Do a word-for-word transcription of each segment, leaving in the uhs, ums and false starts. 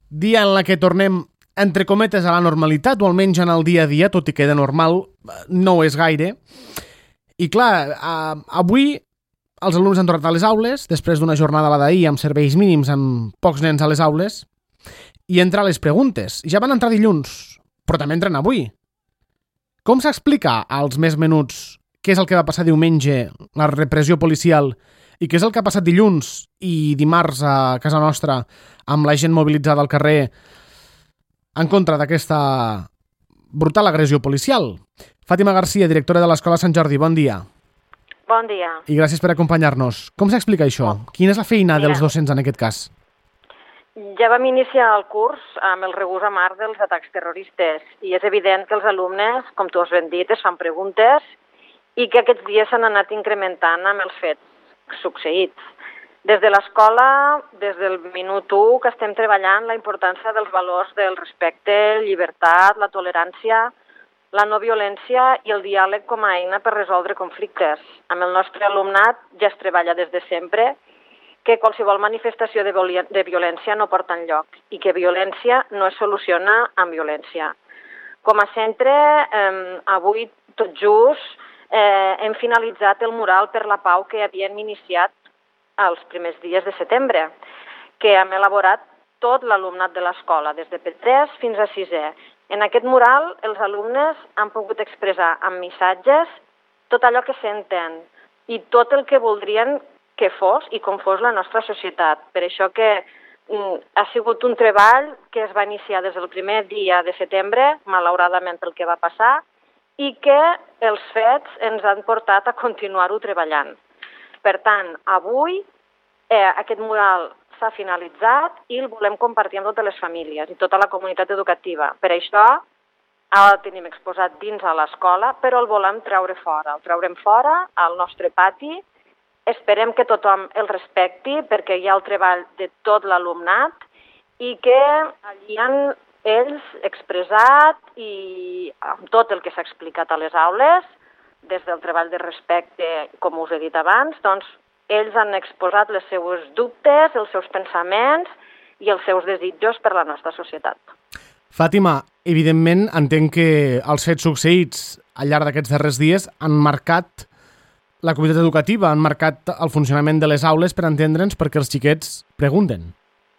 dia en la que tornem, entre cometes, a la normalitat, o almenys en el dia a dia, tot i que de normal no ho és gaire. I clar, eh, avui els alumnes han tornat a les aules, després d'una jornada la d'ahir amb serveis mínims, amb pocs nens a les aules, i entrar les preguntes. Ja van entrar dilluns, però també entren avui. Com s'explica als més menuts què és el que va passar diumenge, la repressió policial, i què és el que ha passat dilluns i dimarts a casa nostra amb la gent mobilitzada al carrer en contra d'aquesta brutal agressió policial? Fàtima Garcia, directora de l'Escola Sant Jordi, bon dia. Bon dia. I gràcies per acompanyar-nos. Com s'explica això? Quina és la feina Mira, dels docents en aquest cas? Ja vam iniciar el curs amb el regús amarg dels atacs terroristes i és evident que els alumnes, com tu has ben dit, es fan preguntes i que aquests dies s'han anat incrementant amb els fets succeïts. Des de l'escola, des del minut u, que estem treballant la importància dels valors del respecte, llibertat, la tolerància, la no violència i el diàleg com a eina per resoldre conflictes. Amb el nostre alumnat ja es treballa des de sempre que qualsevol manifestació de, de violència no porta enlloc i que violència no es soluciona amb violència. Com a centre, eh, avui tot just eh, hem finalitzat el mural per la pau que havíem iniciat els primers dies de setembre, que hem elaborat tot l'alumnat de l'escola, des de P tres fins a sisè. En aquest mural, els alumnes han pogut expressar amb missatges tot allò que senten i tot el que voldrien que fos i com fos la nostra societat. Per això que mm, ha sigut un treball que es va iniciar des del primer dia de setembre, malauradament pel que va passar, i que els fets ens han portat a continuar-ho treballant. Per tant, avui eh, aquest mural s'ha finalitzat i el volem compartir amb totes les famílies i tota la comunitat educativa. Per això ara el tenim exposat dins a l'escola, però el volem treure fora. El traurem fora al nostre pati. Esperem que tothom el respecti perquè hi ha el treball de tot l'alumnat i que allí han ells expressat i amb tot el que s'ha explicat a les aules, des del treball de respecte, com us he dit abans, doncs ells han exposat les seus dubtes, els seus pensaments i els seus desitjos per la nostra societat. Fàtima, evidentment entenc que els fets succeïts al llarg d'aquests darrers dies han marcat la comunitat educativa, han marcat el funcionament de les aules per entendre'ns perquè els xiquets pregunten.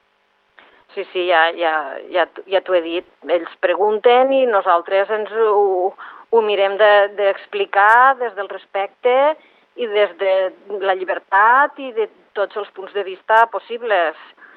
Sí, sí, ja, ja, ja, ja t'ho he dit. Ells pregunten i nosaltres ens ho, ho mirem d'explicar de, des del respecte i des de la llibertat i de tots els punts de vista possibles.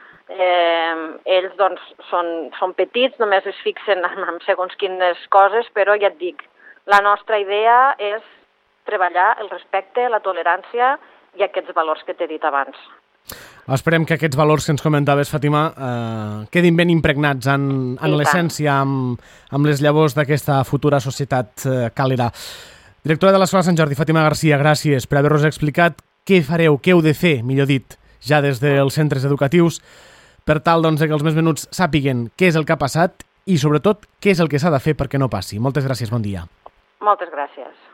Eh, ells doncs, són, són petits, només es fixen en, en segons quines coses, però ja et dic, la nostra idea és treballar el respecte, la tolerància i aquests valors que t'he dit abans. Esperem que aquests valors que ens comentaves, Fàtima, eh, quedin ben impregnats en, en l'essència, amb, amb les llavors d'aquesta futura societat eh, càlida. Directora de l'Escola Sant Jordi, Fàtima Garcia, gràcies per haver-nos explicat què fareu, què heu de fer, millor dit, ja des dels centres educatius, per tal doncs, que els més menuts sàpiguen què és el que ha passat i, sobretot, què és el que s'ha de fer perquè no passi. Moltes gràcies, bon dia. Moltes gràcies.